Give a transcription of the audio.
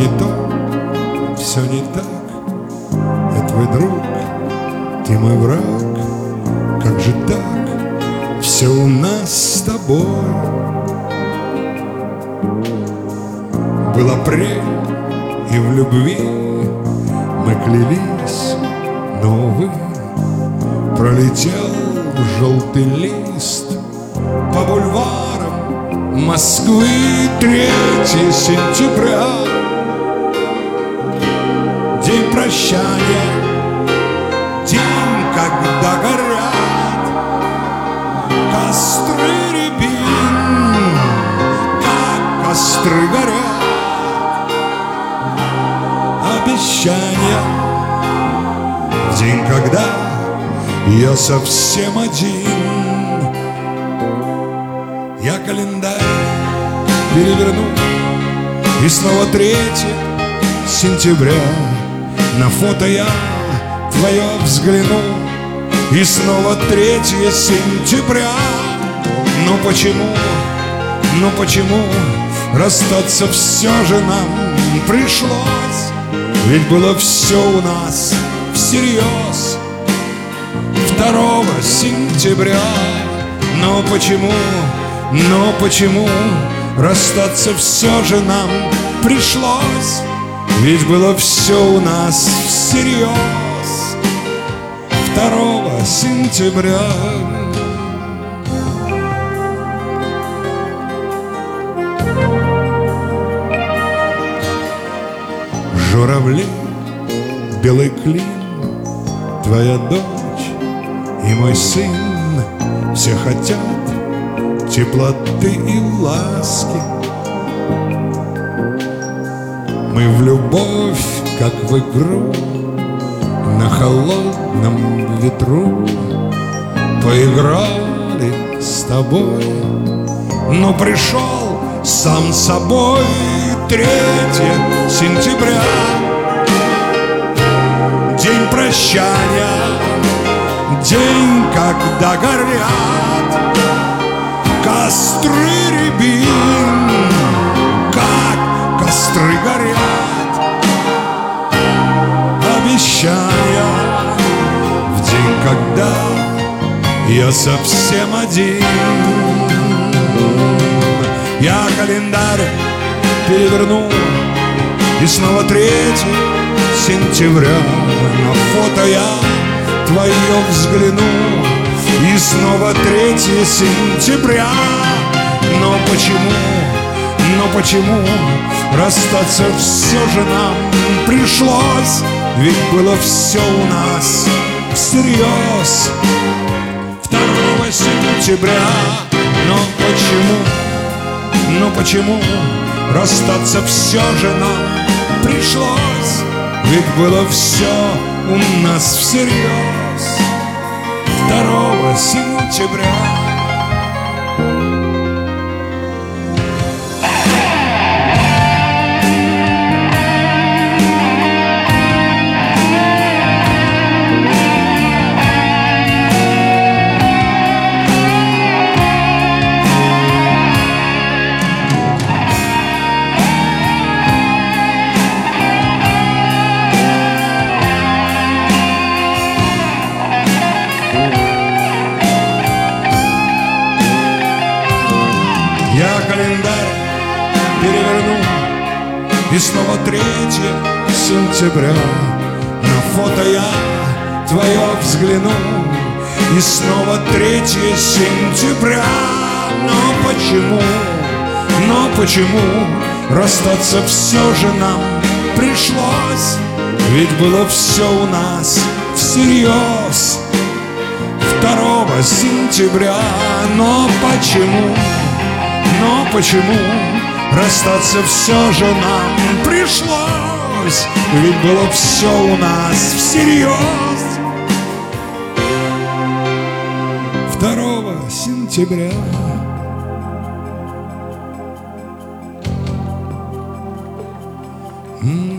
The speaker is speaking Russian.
не то, все не так. Я твой друг, ты мой враг. Как же так? Все у нас с тобой. Был апрель, и в любви мы клялись, но, увы, пролетел желтый лист по бульварам Москвы. 3 сентября, день прощания, день, когда горят костры рябин, как костры горят обещания. День, когда я совсем один. Я календарь переверну, и снова 3 сентября. На фото я твое взгляну, и снова 3 сентября. Но почему расстаться все же нам пришлось? Ведь было все у нас всерьез 2 сентября. Но почему расстаться все же нам пришлось? Ведь было все у нас всерьез 2 сентября. Журавли, белый клин, твоя дочь и мой сын все хотят теплоты и ласки. Мы в любовь, как в игру, на холодном ветру поиграли с тобой. Но пришел сам собой 3 сентября, день прощания, день, когда горят костры рябин, как костры горят обещания. В день, когда я совсем один. Я календарь переверну, и снова 3 сентября. На фото я твое взгляну, и снова 3 сентября. Но почему расстаться все же нам пришлось? Ведь было все у нас всерьез 2 сентября. Но почему расстаться все же нам пришлось? Ведь было все у нас всерьез 2 сентября. Я календарь переверну, и снова 3 сентября. На фото я твое взгляну, и снова 3 сентября. Но почему расстаться все же нам пришлось? Ведь было все у нас всерьез 2 сентября. Но почему расстаться все же нам пришлось? Ведь было все у нас всерьез 2 сентября.